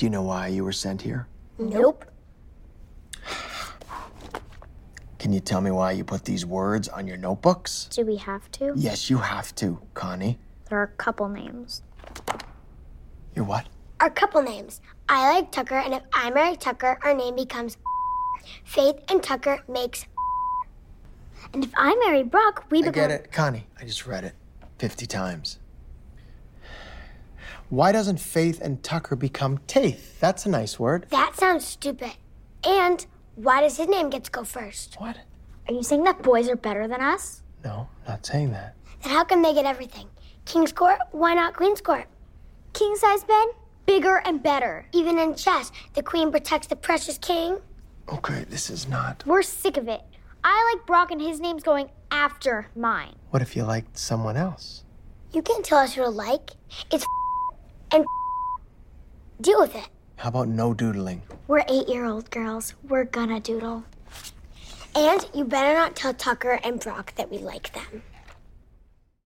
Do you know why you were sent here? Nope. Can you tell me why you put these words on your notebooks? Do we have to? Yes, you have to, Connie. There are a couple names. Your what? Our couple names. I like Tucker, and if I marry Tucker, our name becomes Faith, and Tucker makes. And if I marry Brock, we I become... get it. Connie, I just read it 50 times. Why doesn't Faith and Tucker become Taith? That's a nice word. That sounds stupid. And why does his name get to go first? What? Are you saying that boys are better than us? No, not saying that. Then how come they get everything? King's Court? Why not Queen's Court? King-size bed? Bigger and better. Even in chess, the queen protects the precious king. Okay, this is not. We're sick of it. I like Brock and his name's going after mine. What if you liked someone else? You can't tell us who to like. It's and deal with it. How about no doodling? We're 8-year-old girls. We're gonna doodle. And you better not tell Tucker and Brock that we like them.